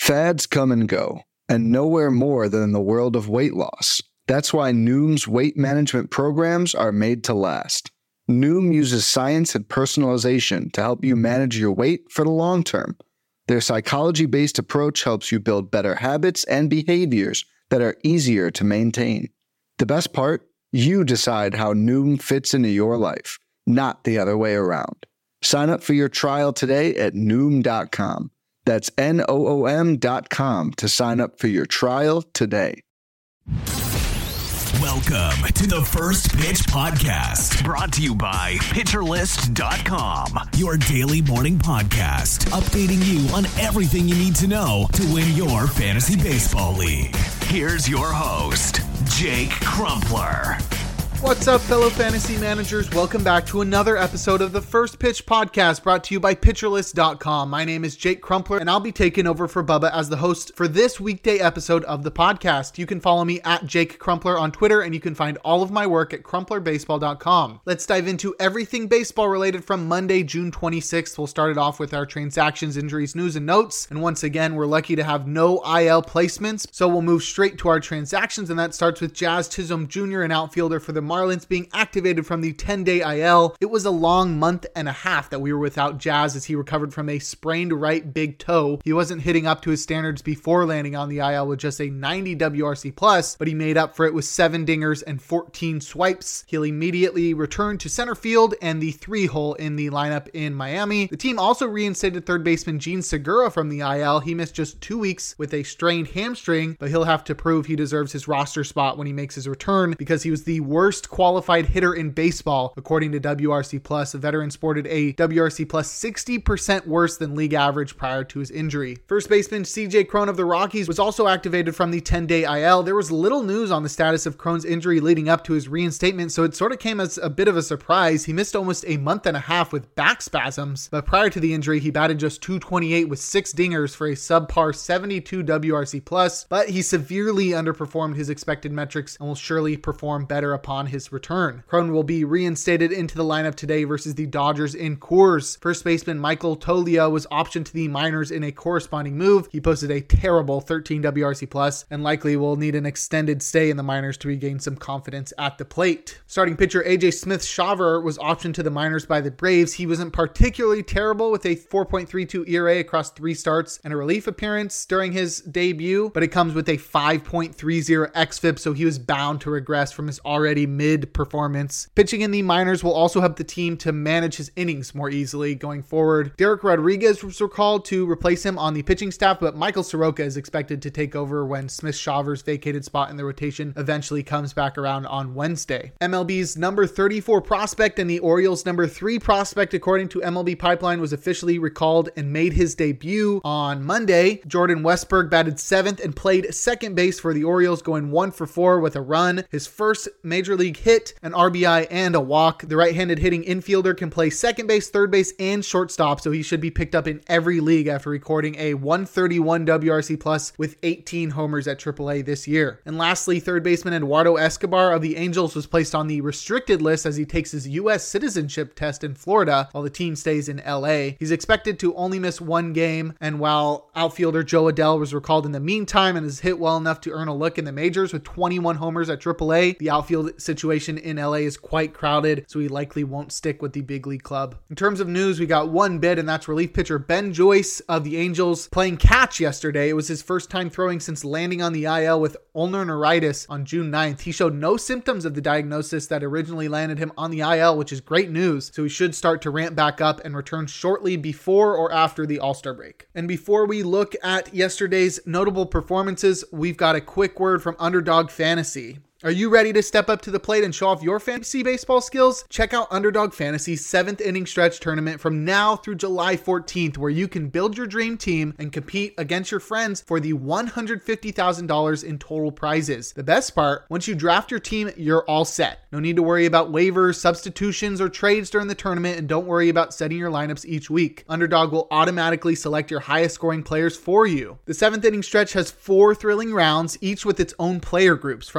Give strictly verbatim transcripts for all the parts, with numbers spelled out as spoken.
Fads come and go, and nowhere more than in the world of weight loss. That's why Noom's weight management programs are made to last. Noom uses science and personalization to help you manage your weight for the long term. Their psychology-based approach helps you build better habits and behaviors that are easier to maintain. The best part? You decide how Noom fits into your life, not the other way around. Sign up for your trial today at Noom dot com. That's N O O M dot com to sign up for your trial today. Welcome to the First Pitch Podcast, brought to you by Pitcher List dot com, your daily morning podcast, updating you on everything you need to know to win your fantasy baseball league. Here's your host, Jake Crumpler. What's up, fellow fantasy managers? Welcome back to another episode of the First Pitch Podcast, brought to you by Pitcher List dot com. My name is Jake Crumpler, and I'll be taking over for Bubba as the host for this weekday episode of the podcast. You can follow me at Jake Crumpler on Twitter, and you can find all of my work at Crumpler Baseball dot com. Let's dive into everything baseball related from Monday, June twenty-sixth. We'll start it off with our transactions, injuries, news, and notes. And once again, we're lucky to have no I L placements, so we'll move straight to our transactions, and that starts with Jazz Chisholm Junior, an outfielder for the Marlins, being activated from the ten-day I L. It was a long month and a half that we were without Jazz as he recovered from a sprained right big toe. He wasn't hitting up to his standards before landing on the I L with just a ninety W R C plus, but he made up for it with seven dingers and fourteen swipes. He'll immediately return to center field and the three hole in the lineup in Miami. The team also reinstated third baseman Jean Segura from the I L. He missed just two weeks with a strained hamstring, but he'll have to prove he deserves his roster spot when he makes his return because he was the worst qualified hitter in baseball, according to W R C plus. The veteran sported a W R C plus sixty percent worse than league average prior to his injury. First baseman C J Cron of the Rockies was also activated from the ten-day I L. There was little news on the status of Cron's injury leading up to his reinstatement, so it sort of came as a bit of a surprise. He missed almost a month and a half with back spasms, but prior to the injury, he batted just two twenty-eight with six dingers for a subpar seventy-two W R C plus, but he severely underperformed his expected metrics and will surely perform better upon his return. Cron will be reinstated into the lineup today versus the Dodgers in Coors. First baseman Michael Toglia was optioned to the minors in a corresponding move. He posted a terrible thirteen W R C plus and likely will need an extended stay in the minors to regain some confidence at the plate. Starting pitcher A J Smith-Shawver was optioned to the minors by the Braves. He wasn't particularly terrible with a four point three two E R A across three starts and a relief appearance during his debut, but it comes with a five point three oh X F I P, so he was bound to regress from his already mid performance. Pitching in the minors will also help the team to manage his innings more easily going forward. Derek Rodriguez was recalled to replace him on the pitching staff, but Michael Soroka is expected to take over when Smith-Shawver's vacated spot in the rotation eventually comes back around on Wednesday. M L B's number thirty-four prospect and the Orioles' number three prospect, according to M L B Pipeline, was officially recalled and made his debut on Monday. Jordan Westberg batted seventh and played second base for the Orioles, going one for four with a run, his first major league hit, an R B I, and a walk. The right-handed hitting infielder can play second base, third base, and shortstop, so he should be picked up in every league after recording a one thirty-one W R C plus with eighteen homers at triple A this year. And lastly, third baseman Eduardo Escobar of the Angels was placed on the restricted list as he takes his U S citizenship test in Florida while the team stays in L A. He's expected to only miss one game, and while outfielder Joe Adell was recalled in the meantime and has hit well enough to earn a look in the majors with twenty-one homers at triple A, the outfield situation in L A is quite crowded, so he likely won't stick with the big league club. In terms of news, we got one bid, and that's relief pitcher Ben Joyce of the Angels playing catch yesterday. It was his first time throwing since landing on the I L with ulnar neuritis on June ninth. He showed no symptoms of the diagnosis that originally landed him on the I L, which is great news, so he should start to ramp back up and return shortly before or after the All-Star break. And before we look at yesterday's notable performances, we've got a quick word from Underdog Fantasy. Are you ready to step up to the plate and show off your fantasy baseball skills? Check out Underdog Fantasy's seventh inning stretch tournament from now through July fourteenth, where you can build your dream team and compete against your friends for the one hundred fifty thousand dollars in total prizes. The best part, once you draft your team, you're all set. No need to worry about waivers, substitutions, or trades during the tournament, and don't worry about setting your lineups each week. Underdog will automatically select your highest scoring players for you. The seventh inning stretch has four thrilling rounds, each with its own player groups, from the twelve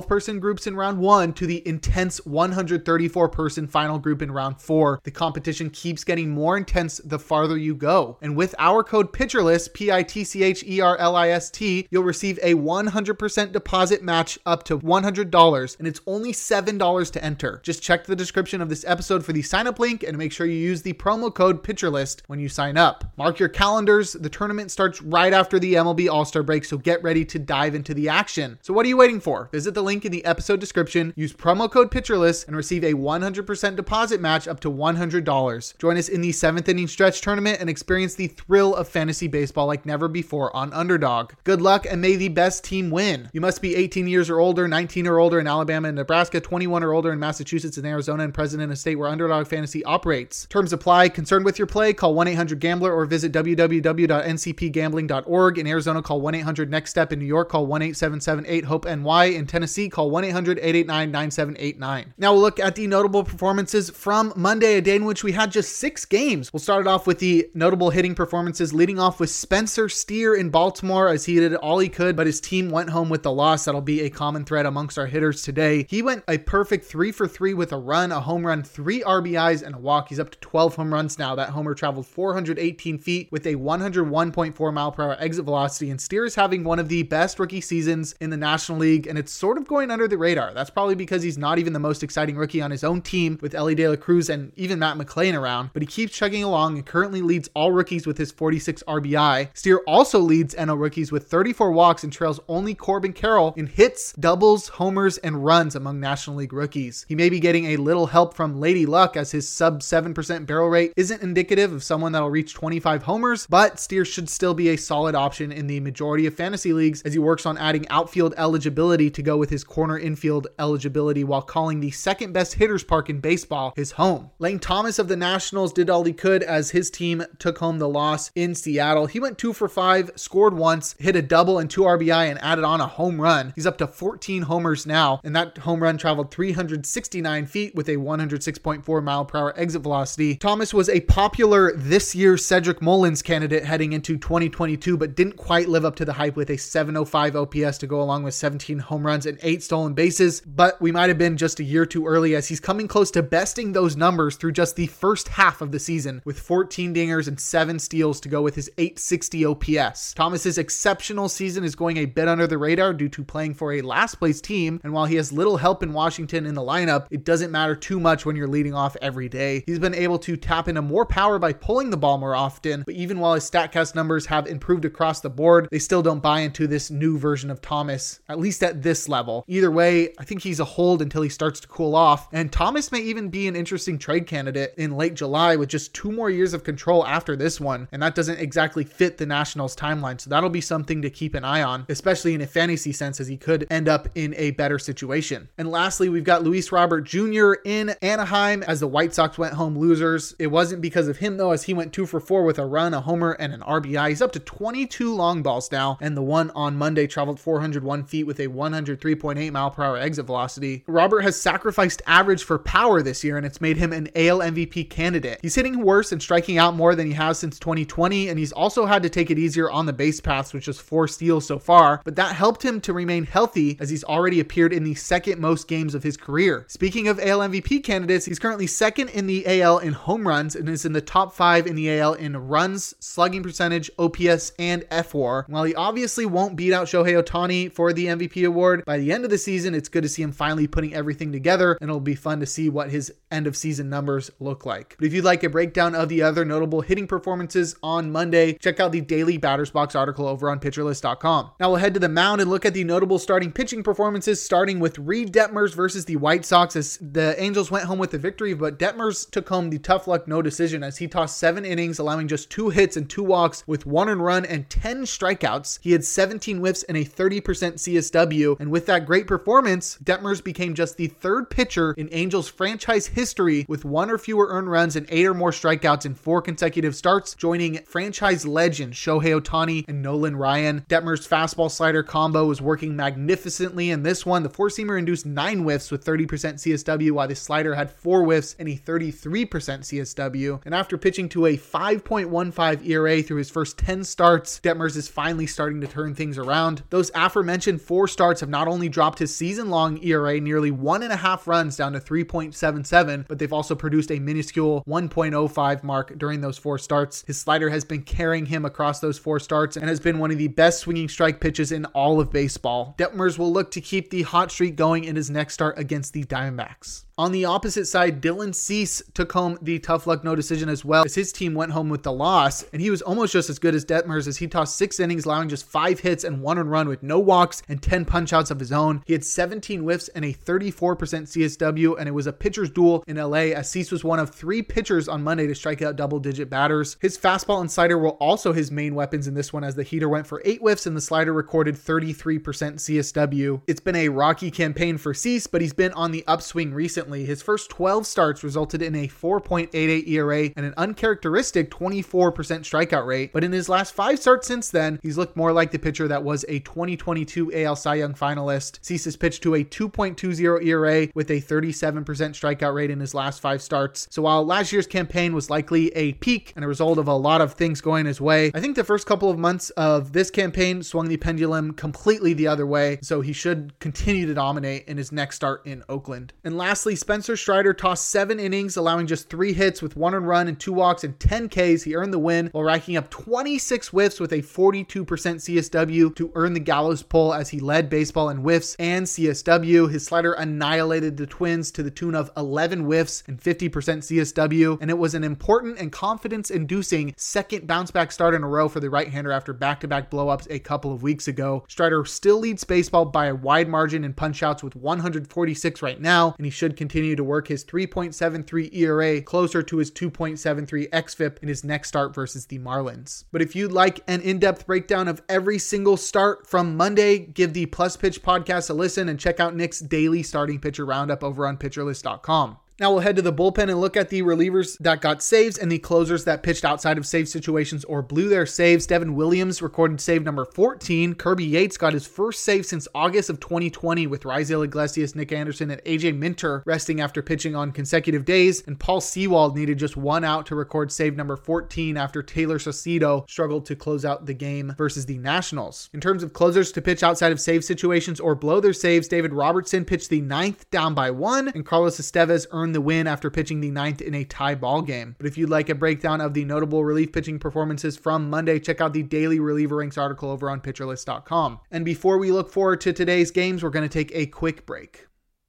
twelve-person groups in round one to the intense one hundred thirty-four-person final group in round four. The competition keeps getting more intense the farther you go. And with our code PITCHERLIST, P I T C H E R L I S T, you'll receive a one hundred percent deposit match up to one hundred dollars, and it's only seven dollars to enter. Just check the description of this episode for the sign-up link and make sure you use the promo code PITCHERLIST when you sign up. Mark your calendars. The tournament starts right after the M L B All-Star break, so get ready to dive into the action. So what are you waiting for? Visit the link in the episode description, use promo code PITCHERLIST, and receive a one hundred percent deposit match up to one hundred dollars. Join us in the seventh inning stretch tournament and experience the thrill of fantasy baseball like never before on Underdog. Good luck and may the best team win. You must be eighteen years or older, nineteen or older in Alabama and Nebraska, twenty-one or older in Massachusetts and Arizona, and present in a state where Underdog Fantasy operates. Terms apply. Concerned with your play? Call one eight hundred gambler or visit w w w dot n c p gambling dot org. In Arizona, call one eight hundred next step. In New York, call one eight seven seven eight hope N Y. In Tennessee, call one eight hundred eight eight nine nine seven eight nine. Now we'll look at the notable performances from Monday, a day in which we had just six games. We'll start it off with the notable hitting performances, leading off with Spencer Steer in Baltimore, as he did all he could, but his team went home with the loss. That'll be a common thread amongst our hitters today. He went a perfect three for three with a run, a home run, three R B Is, and a walk. He's up to twelve home runs now. That homer traveled four hundred eighteen feet with a one hundred one point four mile per hour exit velocity, and Steer is having one of the best rookie seasons in the National League, and it's sort of going under the radar. That's probably because he's not even the most exciting rookie on his own team with Ellie De La Cruz and even Matt McClain around, but he keeps chugging along and currently leads all rookies with his forty-six R B I. Steer also leads N L rookies with thirty-four walks and trails only Corbin Carroll in hits, doubles, homers, and runs among National League rookies. He may be getting a little help from Lady Luck, as his sub seven percent barrel rate isn't indicative of someone that'll reach twenty-five homers, but Steer should still be a solid option in the majority of fantasy leagues as he works on adding outfield eligibility to go with his corner infield eligibility while calling the second best hitters park in baseball his home. Lane Thomas of the Nationals did all he could as his team took home the loss in Seattle. He went two for five, scored once, hit a double and two R B I, and added on a home run. He's up to fourteen homers now, and that home run traveled three hundred sixty-nine feet with a one hundred six point four mile per hour exit velocity. Thomas was a popular this year's Cedric Mullins candidate heading into twenty twenty-two, but didn't quite live up to the hype with a seven oh five O P S to go along with seventeen home runs and eight stolen bases, but we might have been just a year too early, as he's coming close to besting those numbers through just the first half of the season with fourteen dingers and seven steals to go with his eight sixty O P S. Thomas's exceptional season is going a bit under the radar due to playing for a last place team, and while he has little help in Washington in the lineup, it doesn't matter too much when you're leading off every day. He's been able to tap into more power by pulling the ball more often, but even while his StatCast numbers have improved across the board, they still don't buy into this new version of Thomas, at least at this level. Either way, I think he's a hold until he starts to cool off, and Thomas may even be an interesting trade candidate in late July with just two more years of control after this one, and that doesn't exactly fit the Nationals timeline, so that'll be something to keep an eye on, especially in a fantasy sense, as he could end up in a better situation. And lastly, we've got Luis Robert Junior in Anaheim as the White Sox went home losers. It wasn't because of him though, as he went two for four with a run, a homer, and an R B I. He's up to twenty-two long balls now, and the one on Monday traveled four hundred one feet with a one hundred three point eight mile per hour exit velocity. Robert has sacrificed average for power this year, and it's made him an A L M V P candidate. He's hitting worse and striking out more than he has since twenty twenty, and he's also had to take it easier on the base paths, which is four steals so far, but that helped him to remain healthy as he's already appeared in the second most games of his career. Speaking of A L M V P candidates, he's currently second in the A L in home runs and is in the top five in the A L in runs, slugging percentage, O P S, and F W A R. While he obviously won't beat out Shohei Ohtani for the M V P award, by the end of the season, it's good to see him finally putting everything together, and it'll be fun to see what his end of season numbers look like. But if you'd like a breakdown of the other notable hitting performances on Monday, check out the daily Batters Box article over on pitcher list dot com. Now we'll head to the mound and look at the notable starting pitching performances, starting with Reed Detmers versus the White Sox, as the Angels went home with the victory, but Detmers took home the tough luck no decision as he tossed seven innings, allowing just two hits and two walks with one earned run and ten strikeouts. He had seventeen whiffs and a thirty percent C S W, and with that great performance, Detmers became just the third pitcher in Angels franchise history with one or fewer earned runs and eight or more strikeouts in four consecutive starts, joining franchise legend Shohei Ohtani and Nolan Ryan. Detmers' fastball slider combo was working magnificently in this one. The four-seamer induced nine whiffs with thirty percent C S W, while the slider had four whiffs and a thirty-three percent C S W. And after pitching to a five point one five E R A through his first ten starts, Detmers is finally starting to turn things around. Those aforementioned four starts have not only dropped his season-long E R A nearly one and a half runs down to three point seven seven, but they've also produced a minuscule one point oh five mark during those four starts. His slider has been carrying him across those four starts and has been one of the best swinging strike pitches in all of baseball. Detmers will look to keep the hot streak going in his next start against the Diamondbacks. On the opposite side, Dylan Cease took home the tough luck no decision as well, as his team went home with the loss, and he was almost just as good as Detmers, as he tossed six innings, allowing just five hits and one run with no walks and ten punch-outs of his own. He had seventeen whiffs and a thirty-four percent C S W, and it was a pitcher's duel in L A, as Cease was one of three pitchers on Monday to strike out double-digit batters. His fastball and slider were also his main weapons in this one, as the heater went for eight whiffs and the slider recorded thirty-three percent C S W. It's been a rocky campaign for Cease, but he's been on the upswing recently. His first twelve starts resulted in a four point eight eight E R A and an uncharacteristic twenty-four percent strikeout rate, but in his last five starts since then, he's looked more like the pitcher that was a twenty twenty-two A L Cy Young finalist. Cease has pitched to a two point two oh E R A with a thirty-seven percent strikeout rate in his last five starts. So while last year's campaign was likely a peak and a result of a lot of things going his way, I think the first couple of months of this campaign swung the pendulum completely the other way, so he should continue to dominate in his next start in Oakland. And lastly, Spencer Strider tossed seven innings, allowing just three hits with one run and two walks and ten Ks. He earned the win while racking up twenty-six whiffs with a forty-two percent C S W to earn the gallows pull, as he led baseball in whiffs and C S W. His slider annihilated the Twins to the tune of eleven whiffs and fifty percent C S W, and it was an important and confidence-inducing second bounce-back start in a row for the right-hander after back-to-back blow-ups a couple of weeks ago. Strider still leads baseball by a wide margin in punch-outs with one hundred forty-six right now, and he should continue to work his three point seven three E R A closer to his two point seven three X F I P in his next start versus the Marlins. But if you'd like an in-depth breakdown of every single start from Monday, give the Plus Pitch podcast a listen and check out Nick's daily starting pitcher roundup over on pitcher list dot com. Now we'll head to the bullpen and look at the relievers that got saves and the closers that pitched outside of save situations or blew their saves. Devin Williams recorded save number fourteen. Kirby Yates got his first save since August of twenty twenty, with Raisel Iglesias, Nick Anderson, and A J Minter resting after pitching on consecutive days. And Paul Sewald needed just one out to record save number fourteen after Taylor Saucedo struggled to close out the game versus the Nationals. In terms of closers to pitch outside of save situations or blow their saves, David Robertson pitched the ninth down by one, and Carlos Estevez earned the win after pitching the ninth in a tie ball game. But if you'd like a breakdown of the notable relief pitching performances from Monday, check out the daily reliever ranks article over on pitcher list dot com. And before we look forward to today's games, we're going to take a quick break.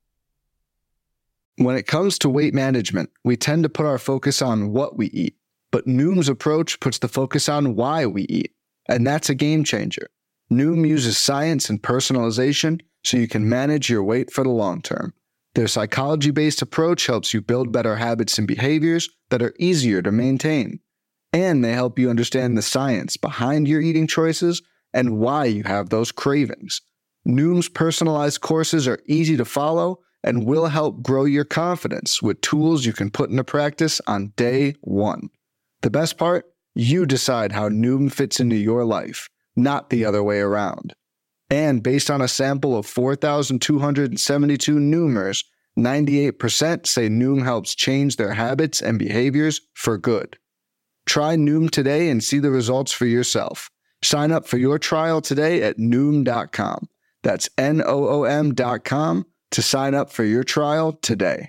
When it comes to weight management, we tend to put our focus on what we eat, but Noom's approach puts the focus on why we eat, and that's a game changer. Noom uses science and personalization so you can manage your weight for the long term. Their psychology-based approach helps you build better habits and behaviors that are easier to maintain. And they help you understand the science behind your eating choices and why you have those cravings. Noom's personalized courses are easy to follow and will help grow your confidence with tools you can put into practice on day one. The best part? You decide how Noom fits into your life, not the other way around. And based on a sample of four thousand two hundred seventy-two Noomers, ninety-eight percent say Noom helps change their habits and behaviors for good. Try Noom today and see the results for yourself. Sign up for your trial today at Noom dot com. That's N O O M dot com to sign up for your trial today.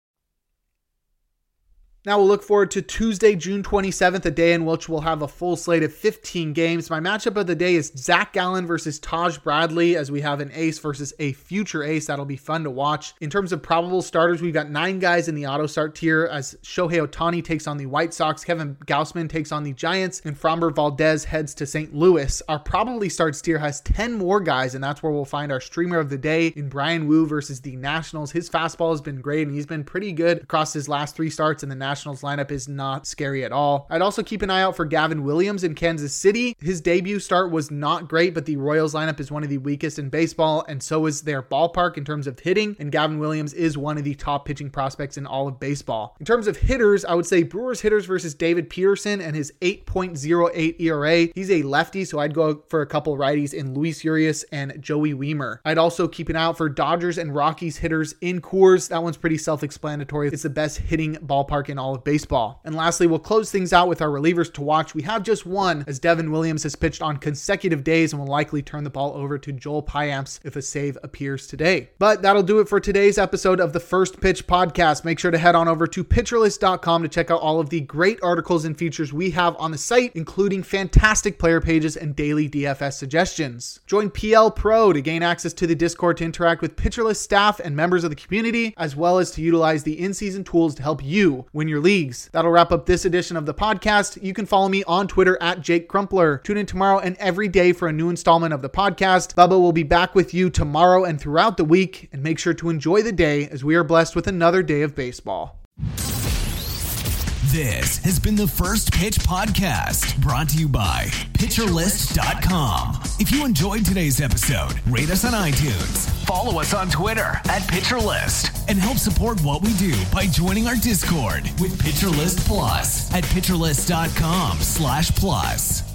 Now we'll look forward to Tuesday, June twenty-seventh, a day in which we'll have a full slate of fifteen games. My matchup of the day is Zach Gallen versus Taj Bradley, as we have an ace versus a future ace. That'll be fun to watch. In terms of probable starters, we've got nine guys in the auto start tier, as Shohei Ohtani takes on the White Sox, Kevin Gausman takes on the Giants, and Framber Valdez heads to Saint Louis. Our probably starts tier has ten more guys, and that's where we'll find our streamer of the day in Brian Wu versus the Nationals. His fastball has been great, and he's been pretty good across his last three starts, and the Nationals lineup is not scary at all. I'd also keep an eye out for Gavin Williams in Kansas City. His debut start was not great, but the Royals lineup is one of the weakest in baseball, and so is their ballpark in terms of hitting, and Gavin Williams is one of the top pitching prospects in all of baseball. In terms of hitters, I would say Brewers hitters versus David Peterson and his eight point oh eight E R A. He's a lefty, so I'd go for a couple righties in Luis Urias and Joey Wiemer. I'd also keep an eye out for Dodgers and Rockies hitters in Coors. That one's pretty self-explanatory. It's the best hitting ballpark in in all of baseball. And lastly, we'll close things out with our relievers to watch. We have just one, as Devin Williams has pitched on consecutive days and will likely turn the ball over to Joel Payamps if a save appears today. But that'll do it for today's episode of the First Pitch Podcast. Make sure to head on over to pitcher list dot com to check out all of the great articles and features we have on the site, including fantastic player pages and daily D F S suggestions. Join P L Pro to gain access to the Discord to interact with PitcherList staff and members of the community, as well as to utilize the in-season tools to help you win your leagues. That'll wrap up this edition of the podcast. You can follow me on Twitter at Jake Crumpler. Tune in tomorrow and every day for a new installment of the podcast. Bubba will be back with you tomorrow and throughout the week, and make sure to enjoy the day as we are blessed with another day of baseball. This has been the First Pitch Podcast, brought to you by pitcher list dot com. If you enjoyed today's episode, rate us on iTunes, follow us on Twitter at PitcherList, and help support what we do by joining our Discord with PitcherList Plus at pitcher list dot com slash plus.